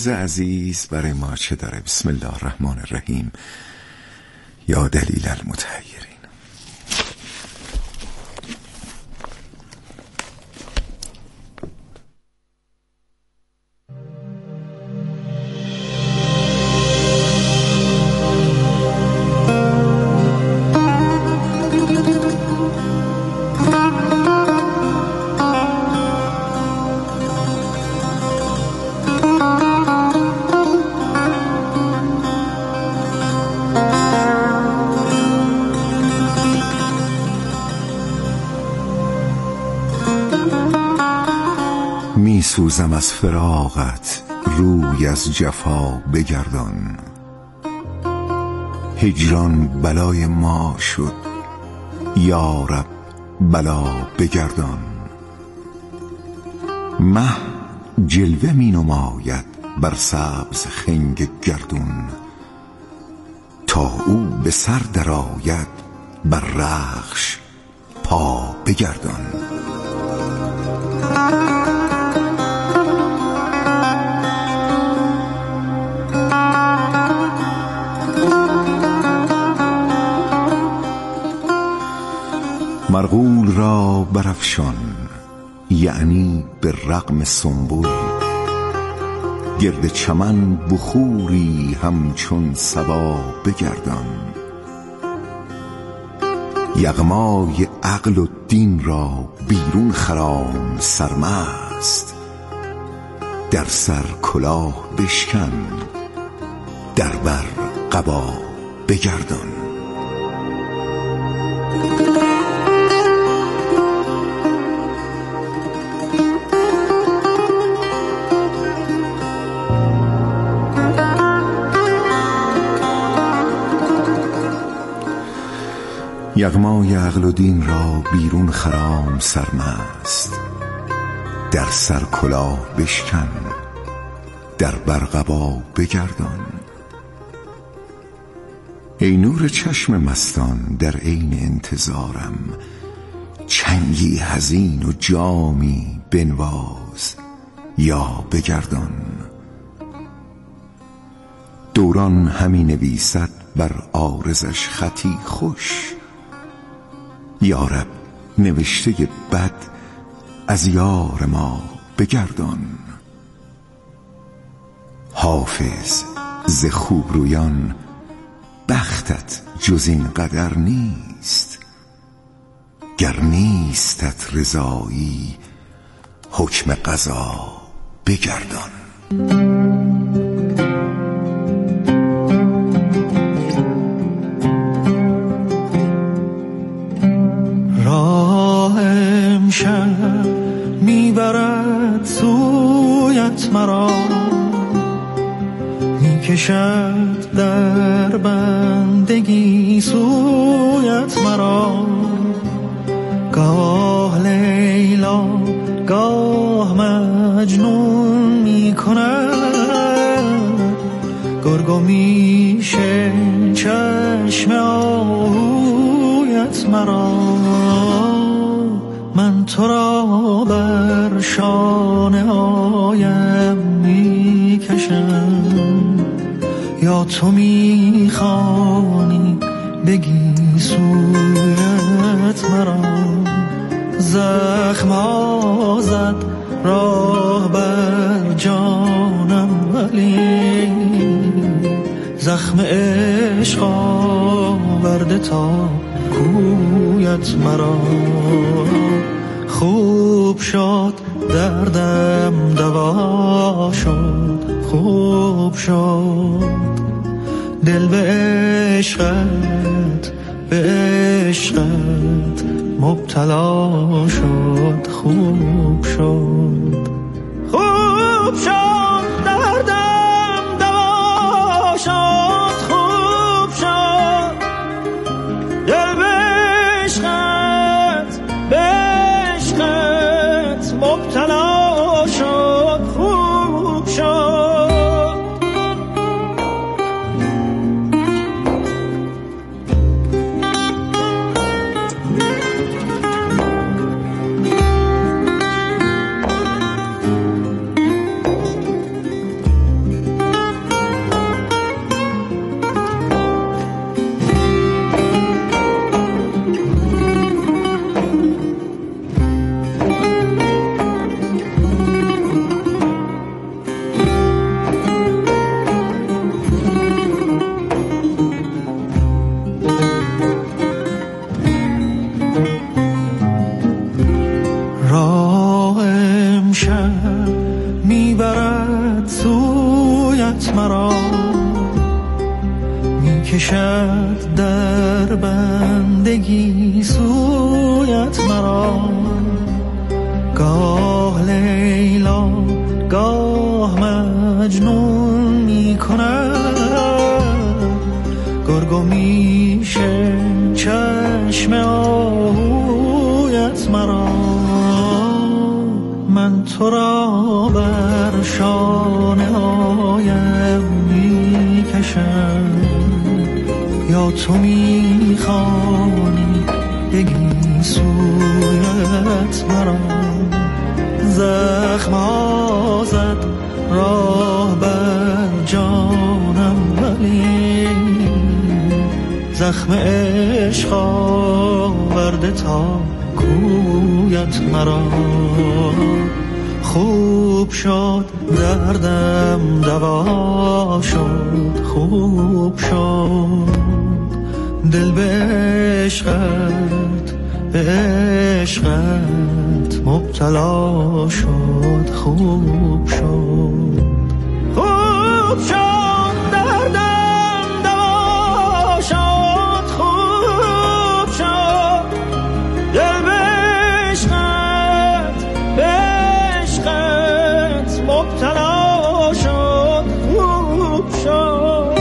روز عزیز برای ما چه داره؟ بسم الله الرحمن الرحیم. یا دلیل المتحیرین. می سوزم از فراقت، روی از جفا بگردان. هجران بلای ما شد، یا رب بلا بگردان. مه جلوه می نماید بر سبز خنگ گردون، تا او به سر درآید بر رخش پا بگردان. مرغول را برافشان، یعنی به رغم سنبل. گرد چمن بخوری همچون صبا بگردان. یغمای عقل و دین را بیرون خرام سرمست. در سر کلاه بشکن، در بر قبا بگردان. یغمای عقل و دین را بیرون خرام سرمست. در سر کلاه بشکن، در بر قبا بگردان. ای نور چشم مستان در عین انتظارم، چنگی حزین و جامی بنواز یا بگردان. دوران همی نویسد بر عارضش خطی خوش، یا رب نوشته بد از یار ما بگردان. حافظ ز خوبرویان بختت جز این قدر نیست. گر نیستت رضایی حکم قضا بگردان. میبرد سویت مرا، میکشد در بندگی سویت مرا. گاه لیلا گاه مجنون میکند، گرگ میشه چشم آهویت مرا. من تو را بر شانه هایم میکشم، یا تو میخوانی بگی سویت مرا. زخم ها زد راه بر جانم، ولی زخم عشق آورده تا کویت مرا. خوب شد دردم دوا شد، خوب شد دل به عشقت، به عشقت مبتلا شد. خوب شد، خوب شد دردم دوا شد، خوب شد دل به عشقت، به عشقت مبتلا شد. خوب شد. رویت مرا میکشد در بندگی سویت مرا. گاه لیلا گاه مجنون میکند، گرگو میشه چشم آهویت مرا. من تو را بر شانه هایم میکشم، یا تو میخوانی بگی سویت مرا. زخم ها زد راه بر جانم، ولی زخم عشق آورده تا کویت مرا. خوب شد دردم دوا شد، خوب شد دل به عشقت، به عشقت مبتلا شد. خوب شد، خوب شد دردم دوا شد، خوب شد دل به عشقت، به عشقت مبتلا شد. خوب شد.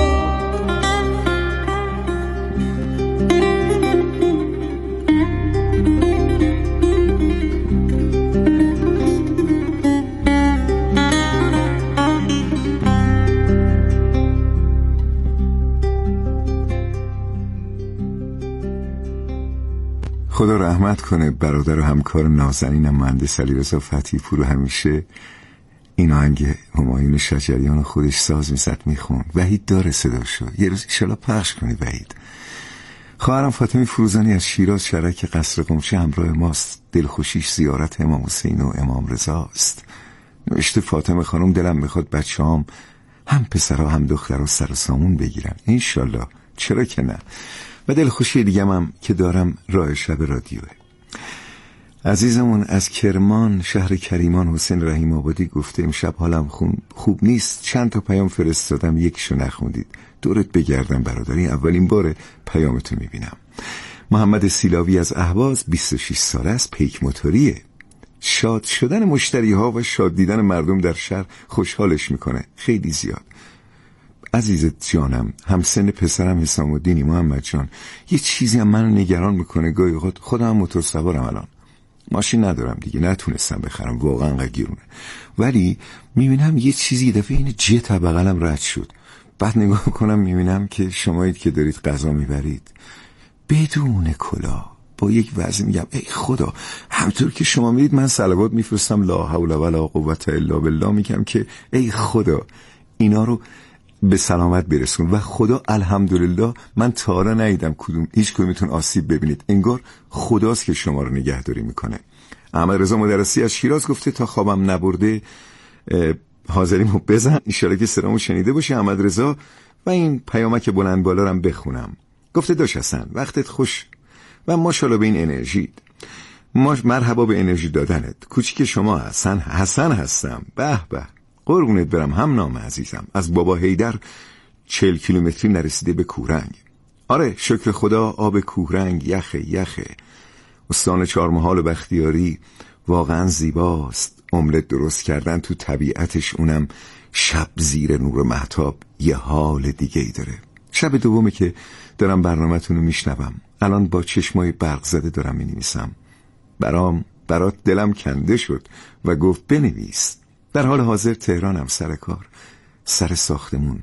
خدا رحمت کنه برادر و همکار نازنینم مهندس علیرضا فتحی پور. همیشه این آهنگ همایون شجریان خودش ساز میزد میخوند. وحید داره صداشو، یه روز انشالله پخش کنی وحید. خواهرم فاطمه فروزانی از شیراز شرک قصر قمشه همراه ماست. دلخوشیش زیارت امام حسین و امام رضا است. نوشته فاطمه خانم دلم میخواد بچه‌هام هم پسرها هم دخترها سر سامون بگیرن. انشالله، چرا که نه. و دلخوشی دیگه هم که دارم راه شب رادیوه. عزیزمون از کرمان شهر کریمان حسین رحیم آبادی گفته امشب حالم خوب نیست، چند تا پیام فرستادم یکیشو نخوندید. دورت بگردم برادری، اولین بار پیامتو میبینم. محمد سیلاوی از اهواز 26 ساله است، پیک موتوریه. شاد شدن مشتری ها و شاد دیدن مردم در شهر خوشحالش میکنه خیلی زیاد. عزیزت جانم، همسن پسرم حسام الدینی محمد جان، یه چیزی هم منو نگران میکنه. گاهی اوقات خودم موتور سوارم، الان ماشین ندارم دیگه، نتونستم بخرم، واقعا انقدر گرونه. ولی میبینم یه چیزی دفعه این جت بغلم رد شد. بعد نگاه کنم میبینم که شمایید که دارید غذا میبرید بدون کلاه با یک وضع، میگم ای خدا، همطور که شما میرید من صلوات میفرستم لا حول ولا قوة الا بالله، میگم که ای خدا اینا رو به سلامت برسون. و خدا الحمدلله من تا حالا ندیدم هیچ کدومتون آسیب ببینید. انگار خداست که شما رو نگهداری میکنه. احمد رضا مدرسی از شیراز گفته تا خوابم نبرده حاضریمو بزن، انشالله که سرامو شنیده باشی احمد رضا. و این پیامک بلند بالا رو بخونم. گفته داش حسن وقتت خوش و ماشاءالله به این انرژی، مرحبا به انرژی دادنت. کوچیک شما حسن هستم. به به قربونت برم، هم نام عزیزم. از بابا حیدر 40 کیلومتری نرسیده به کورنگ. آره شکر خدا آب کورنگ یخه. استان چهارمحال و بختیاری واقعا زیباست. املت درست کردن تو طبیعتش، اونم شب زیر نور مهتاب، یه حال دیگه ای داره. شب دومه که دارم برنامه‌تون رو میشنوم. الان با چشمای برق زده دارم مینویسم. برات دلم کنده شد و گفت بنویس. در حال حاضر تهرانم، سر کار، سر ساختمون.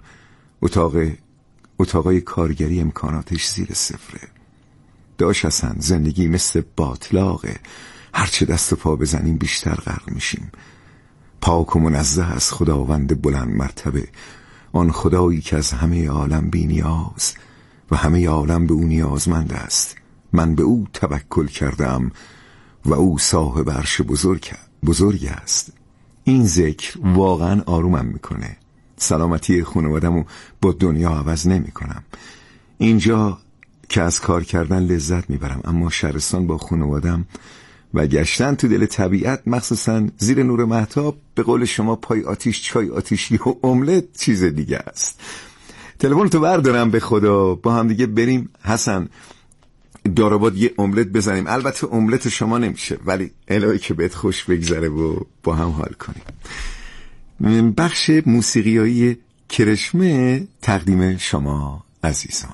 اتاقای کارگری امکاناتش زیر صفره. داش حسن زندگی مثل باطلاقه، هرچه دست و پا بزنیم بیشتر غرق میشیم. پاک و منزه از خداوند بلند مرتبه، آن خدایی که از همه عالم بی نیاز و همه عالم به او نیازمند است. من به او توکل کردم و او صاحب عرش بزرگ است. این ذکر واقعا آرومم میکنه. سلامتی خانواده‌مو با دنیا عوض نمیکنم. اینجا که از کار کردن لذت میبرم، اما شهرستان با خانواده‌ام و گشتن تو دل طبیعت، مخصوصا زیر نور مهتاب، به قول شما پای آتیش چای آتیشی و املت چیز دیگه است. تلفن تو بردارم به خدا، با هم دیگه بریم حسن داراباد یه املت بزنیم. البته املت شما نمیشه، ولی الهی که بهت خوش بگذره و با هم حال کنیم. بخش موسیقیایی کرشمه تقدیم شما عزیزان.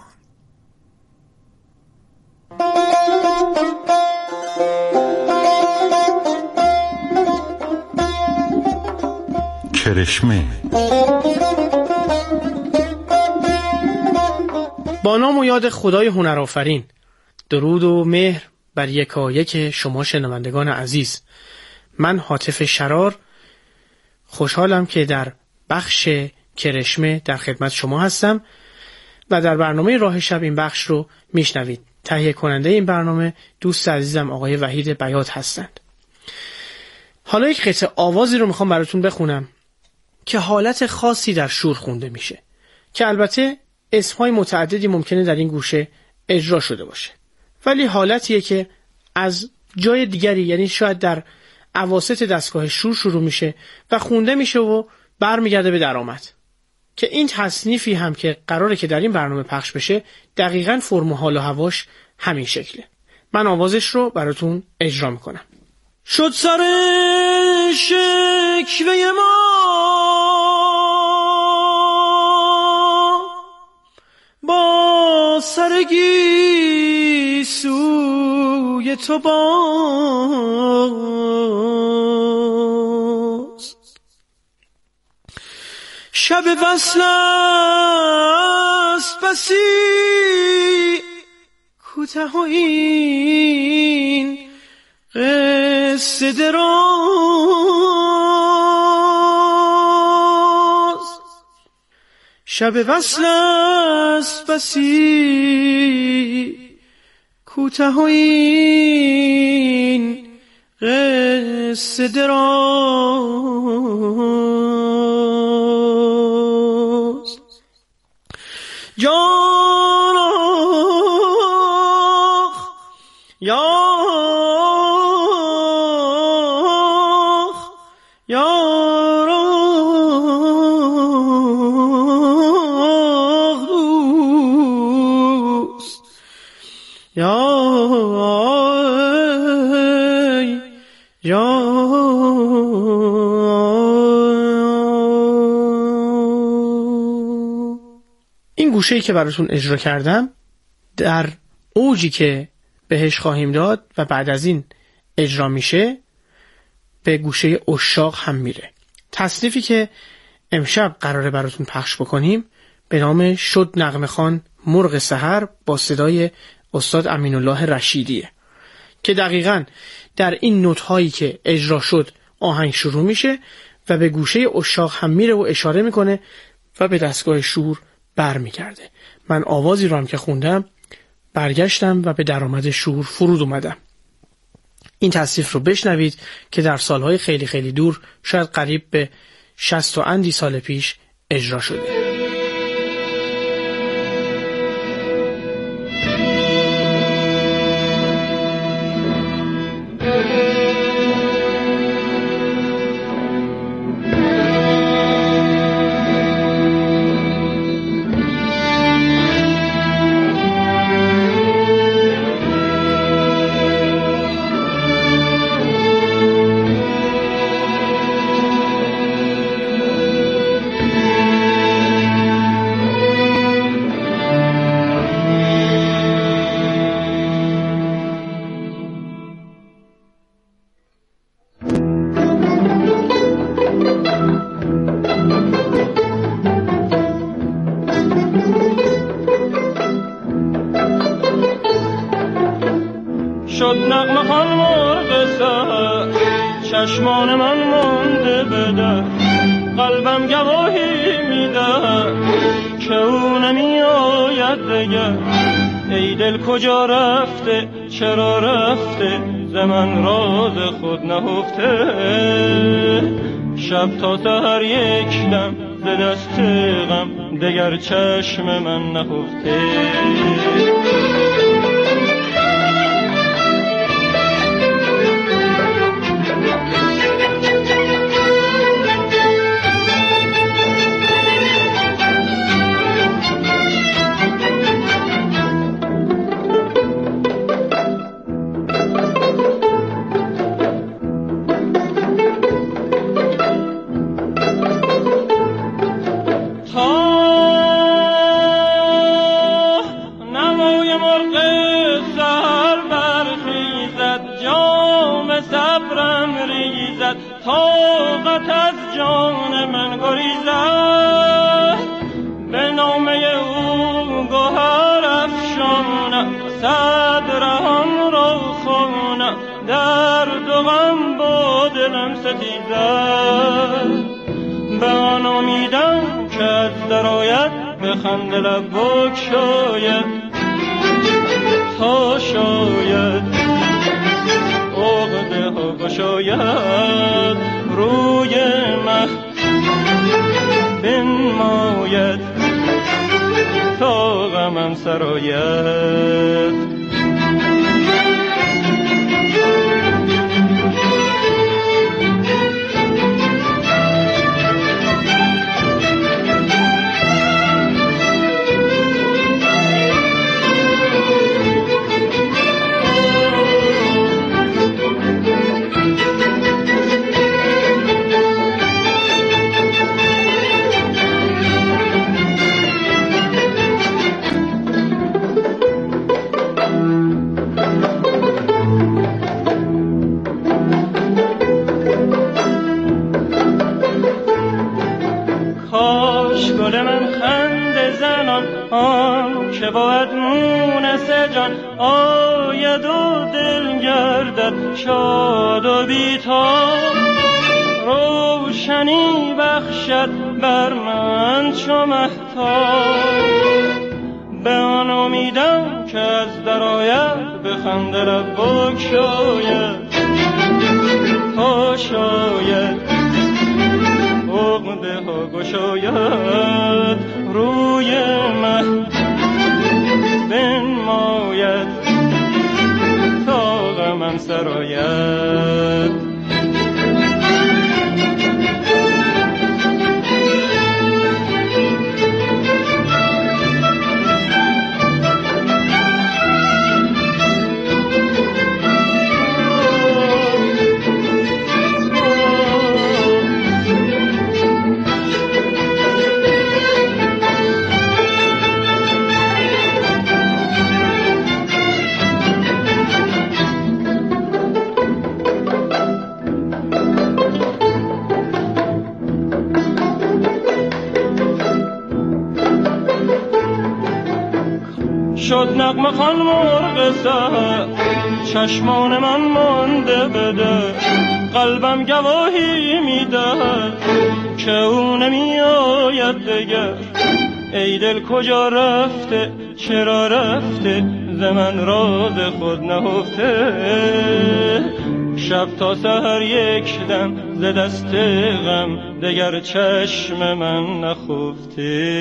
کرشمه. با نام و یاد خدای هنرآفرین، درود و مهر بر یکایک شما شنوندگان عزیز. من حاتف شرار خوشحالم که در بخش کرشمه در خدمت شما هستم و در برنامه راه شب این بخش رو میشنوید. تهیه کننده این برنامه دوست عزیزم آقای وحید بیات هستند. حالا یک قطعه آوازی رو میخوام براتون بخونم که حالت خاصی در شور خونده میشه، که البته اسمهای متعددی ممکنه در این گوشه اجرا شده باشه، ولی حالتیه که از جای دیگری، یعنی شاید در اواسط دستگاه شور شروع میشه و خونده میشه و برمیگرده به درآمد، که این تصنیفی هم که قراره که در این برنامه پخش بشه دقیقاً فرم و حال و هواش همین شکله. من آوازش رو براتون اجرا میکنم. شد سر شکوه ما با سرگی سوی تو باز، شب وصل است بسی کوته و این قصه دراز، شب وصل است بسی کوته و این قصه دراز. جان آخ این گوشه‌ای که براتون اجرا کردم در اوجی که بهش خواهیم داد و بعد از این اجرا میشه به گوشه عشاق هم میره. تصنیفی که امشب قراره براتون پخش بکنیم به نام شد نغمه خوان مرغ سحر با صدای استاد امین الله رشیدیه، که دقیقاً در این نوت هایی که اجرا شد آهنگ شروع میشه و به گوشه عشاق هم میره و اشاره میکنه و به دستگاه شور برمیگرده. من آوازی رو هم که خوندم برگشتم و به درآمد شور فرود اومدم. این تصنیف رو بشنوید که در سالهای خیلی خیلی دور، شاید قریب به 60 و اندی سال پیش اجرا شده. شد نغمه خوان مرغ سحر، چشمان من مانده به در، قلبم گواهی میده که او نمی آید دگر. ای دل کجا رفته، چرا رفته، ز من راز خود نهفته. شب تا سحر یک دم ز دست غم، دگر چشم من نهفته. طاقت از جان من گریزد، به نامه او گوهر افشانم، صدرهم را خوانم، درد و غم با دلم ستیزد. به آن امیدم که از درآید، به خنده لب بگشاید، تا شاید عقده ها گشاید، روی مه بنماید، تا غمم سرآید. آن که باید مونس جان آید و دل گردد شاد و بی‌تاب، روشنی بخشد بر من چو مهتاب. به آن امیدم که از درآید، به خنده لب بگشاید، تا شاید عقده ها گشاید، روی مه بنماید، تا غمم سرآید. شد نغمه خوان مرغ سحر، چشمان من مانده بده، قلبم گواهی میدهد که او نمی آید دگر. ای دل کجا رفته، چرا رفته، ز من راز خود نهفته، شب تا سحر یک دم ز دست غم، دگر چشم من نخفته.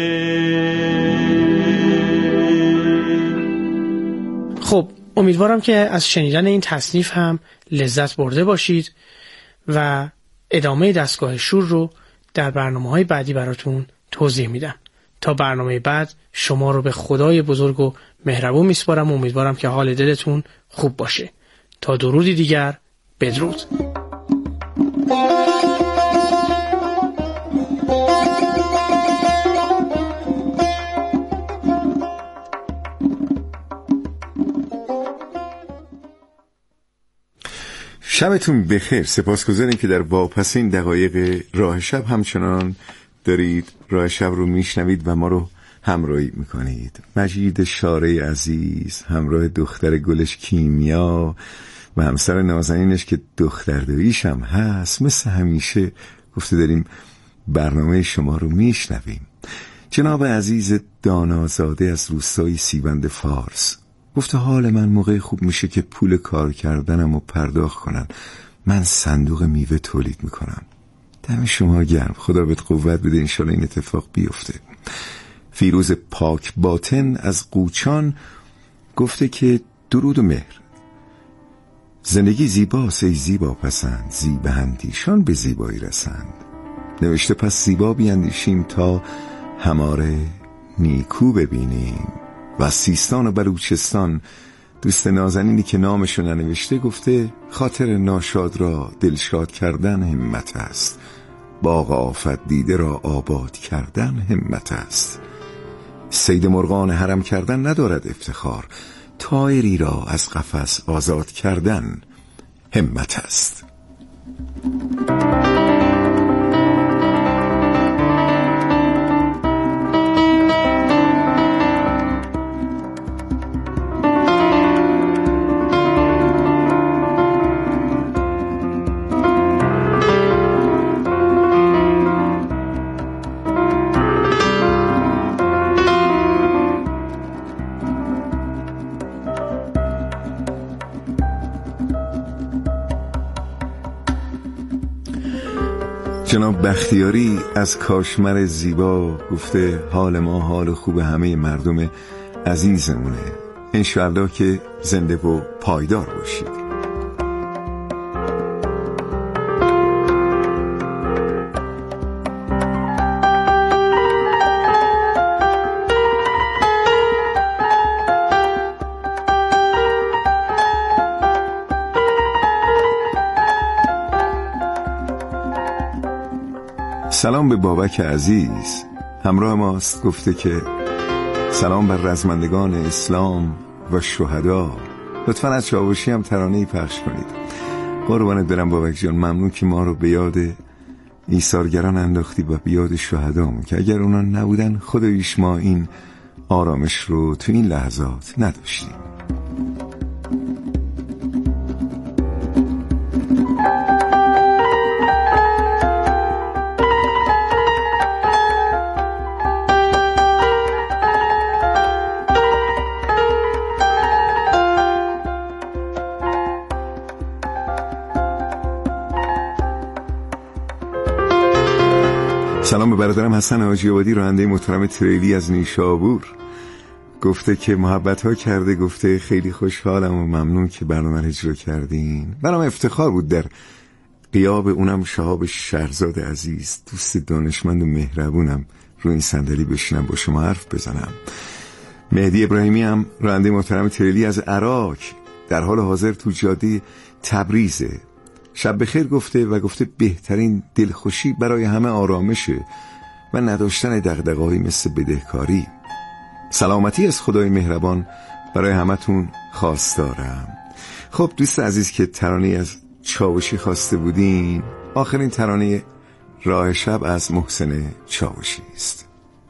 خب امیدوارم که از شنیدن این تصنیف هم لذت برده باشید و ادامه دستگاه شور رو در برنامه‌های بعدی براتون توضیح میدم. تا برنامه بعد شما رو به خدای بزرگ و مهربون میسپارم و امیدوارم که حال دلتون خوب باشه. تا درودی دیگر، بدرود. شبتون بخیر. سپاسگزاریم که در واپسین دقایق راه شب همچنان دارید راه شب رو میشنوید و ما رو همراهی میکنید. مجید شاره عزیز همراه دختر گلش کیمیا و همسر نازنینش که دختر دویش هم هست، مثل همیشه گفته داریم برنامه شما رو میشنویم. جناب عزیز دانازاده از روستای سیبند فارس گفته حال من موقع خوب میشه که پول کار کردنم رو پرداخت کنن، من صندوق میوه تولید میکنم. دم شما گرم، خدا بهت قوت بده، انشالله این اتفاق بیفته. فیروز پاک باطن از قوچان گفته که درود و مهر. زندگی زیباست ای زیبا پسند، زیبا اندیشان به زیبایی رسند. نوشته پس زیبا بیندیشیم تا هماره نیکو ببینیم. و سیستان و بلوچستان دوست نازنینی که نامشو ننوشته گفته خاطر ناشاد را دلشاد کردن همت است، باغ آفت دیده را آباد کردن همت است. صید مرغان حرم کردن ندارد افتخار، طایری را از قفس آزاد کردن همت است. جناب بختیاری از کاشمر زیبا گفته حال ما حال خوب همه مردم عزیزمونه، انشاءالله که زنده و پایدار باشید. سلام به بابک عزیز، همراه ماست، گفته که سلام بر رزمندگان اسلام و شهدا، لطفاً از چاوشی هم ترانه‌ای پخش کنید. قربانت برم بابک جان، ممنون که ما رو به یاد ایثارگران انداختی و به یاد شهدامون که اگر اونا نبودن خداییش ما این آرامش رو تو این لحظات نداشتیم. سلام به برادرم حسن حاجی آبادی، راننده محترم تریلی از نیشابور، گفته که محبت ها کرده، گفته خیلی خوشحالم و ممنون که برنامه رو اجرا کردین. برام افتخار بود در غیاب اونم شهاب شهرزاد عزیز، دوست دانشمند و مهربونم، رو این صندلی بشینم با شما حرف بزنم. مهدی ابراهیمی هم راننده محترم تریلی از عراق، در حال حاضر تو جاده تبریزه. شب بخیر گفته و گفته بهترین دلخوشی برای همه آرامشه و نداشتن دغدغه‌ای مثل بدهکاری. سلامتی از خدای مهربان برای همتون خواستارم. خب دوست عزیز که ترانه از چاوشی خواسته بودین، آخرین ترانه راه شب از محسن چاوشی است.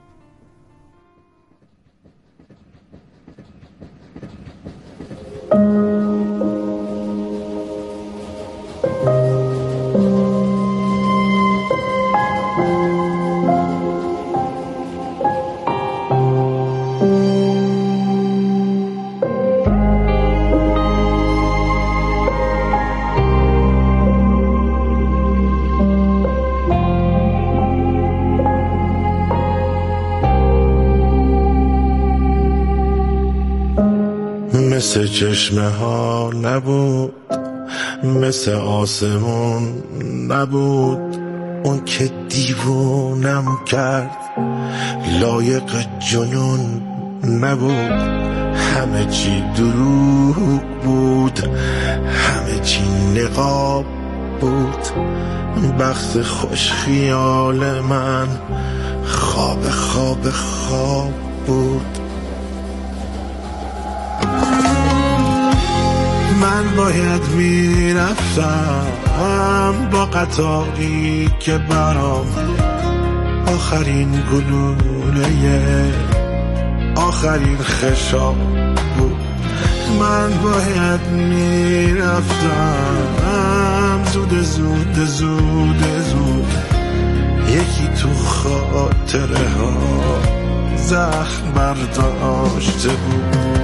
مثل چشمه ها نبود، مثل آسمون نبود، اون که دیوونم کرد لایق جنون نبود. همه چی دروغ بود، همه چی نقاب بود، بخت خوش خیال من خواب خواب خواب بود. من باید میرفتم با قطاری که برام آخرین گلوله آخرین خشاب بود. من باید میرفتم زود زود زود زود، یکی تو خاطره ها زخم برداشته بود.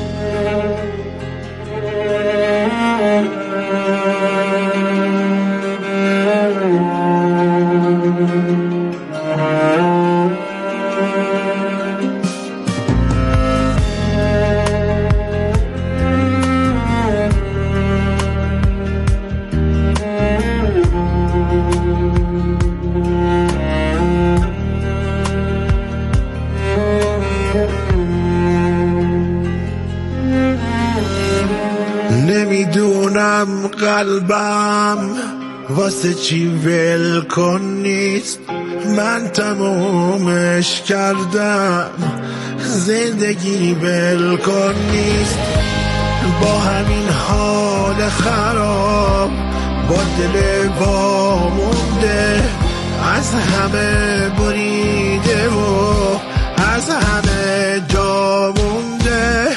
نمیدونم قلبم واسه چی ول کن نیست، من تمومش کردم زندگی ول کن نیست. با همین حال خراب، با دل وامونده، از همه بریده و از همه جا مونده.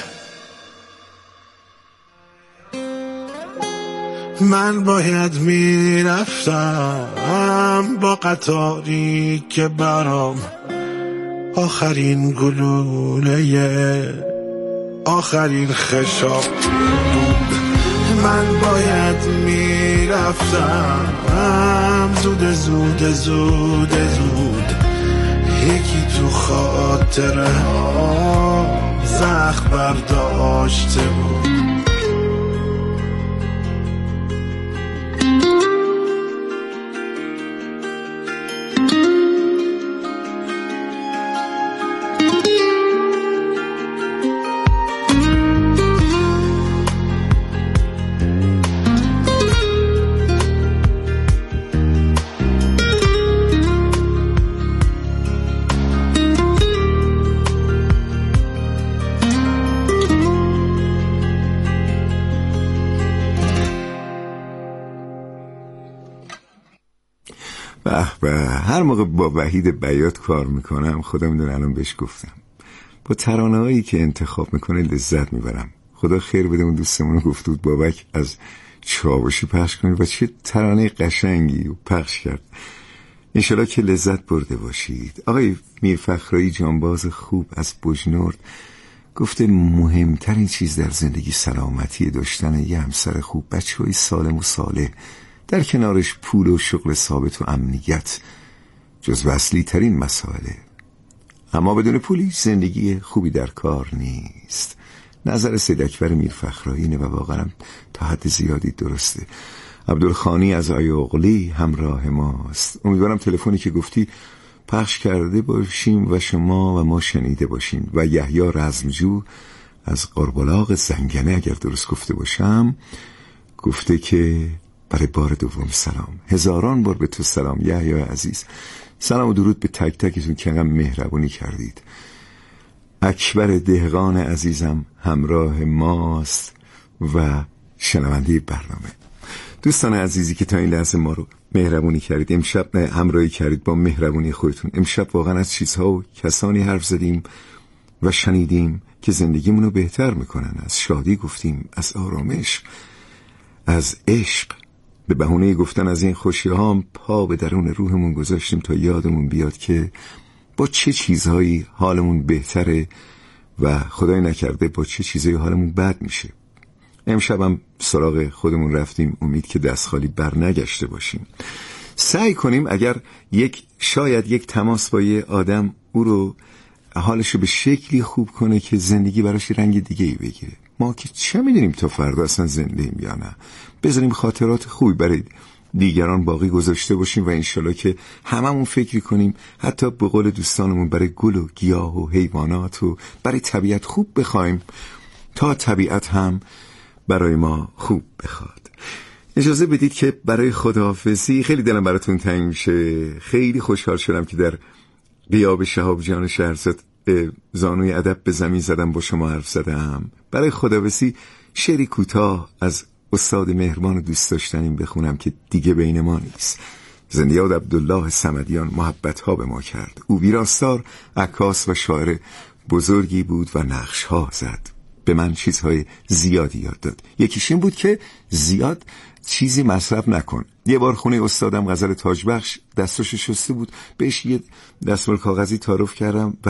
من باید میرفتم با قطاری که برام آخرین گلوله آخرین خشاب بود. من باید میرفتم میرفتم زود زود زود زود یکی تو خاطره زخم برداشته بود. هر موقع با وحید بیات کار میکنم خدا میدونه الان بهش گفتم با ترانه هایی که انتخاب میکنه لذت میبرم. خدا خیر بده اون دوستمون گفت بود بابک از چاوشی پخش کنید و چه ترانه قشنگی پخش کرد. انشالله که لذت برده باشید. آقای میرفخرایی جانباز خوب از بجنورد گفته مهمترین چیز در زندگی سلامتی داشتن یه همسر خوب، بچه‌های سالم و صالح، در کنارش پول و شغل ثابت و امنیت جز اصلی ترین مسائله. اما بدون پولی زندگی خوبی در کار نیست. نظر سید اکبر میرفخرایی اینه و واقعا تا حد زیادی درسته. عبدالخانی از آیوغلی همراه ماست. امیدوارم تلفنی که گفتی پخش کرده باشیم و شما و ما شنیده باشیم. و یحیی رزمجو از قربلاغ زنگنه اگر درست گفته باشم گفته که برای بار دوم سلام، هزاران بار به تو سلام یحیی عزیز. سلام و درود به تک تکتون که انقدر مهربونی کردید. اکبر دهقان عزیزم همراه ماست و شنونده برنامه. دوستان عزیزی که تا این لحظه ما رو مهربونی کردید، امشب همراهی کردید با مهربونی خودتون. امشب واقعا از چیزها و کسانی حرف زدیم و شنیدیم که زندگیمون رو بهتر میکنن. از شادی گفتیم، از آرامش، از عشق. به بهونه گفتن از این خوشی‌ها هم پا به درون روحمون گذاشتیم تا یادمون بیاد که با چه چیزهایی حالمون بهتره و خدای نکرده با چه چیزهایی حالمون بد میشه. امشبم سراغ خودمون رفتیم، امید که دست خالی بر نگشته باشیم. سعی کنیم اگر شاید یک تماس با یه آدم او رو حالشو به شکلی خوب کنه که زندگی براش رنگ دیگه‌ای بگیره. ما که چه میدونیم تا فردا اصلا زنده‌ایم یا نه. بذاریم خاطرات خوبی برای دیگران باقی گذاشته باشیم و انشالله که هممون فکری کنیم حتی به قول دوستانمون برای گل و گیاه و حیوانات و برای طبیعت خوب بخوایم تا طبیعت هم برای ما خوب بخواد. اجازه بدید که برای خداحافظی خیلی دلم براتون تنگ میشه. خیلی خوشحال شدم که در غیاب شهاب جان شهرزاد زانوی ادب به زمین زدم با شما حرف زدم. برای خداحافظی شعری کوتاه از استاد مهربان و دوست داشتنیم بخونم که دیگه بین ما نیست. زندیاد عبدالله صمدیان محبت ها به ما کرد. او ویراستار، عکاس و شاعر بزرگی بود و نقش ها زد. به من چیزهای زیادی یاد داد. یکیش این بود که زیاد چیزی مصرف نکن. یه بار خونه استادم غزل تاجبخش دستش شسته بود، بهش یه دستمال کاغذی تعارف کردم و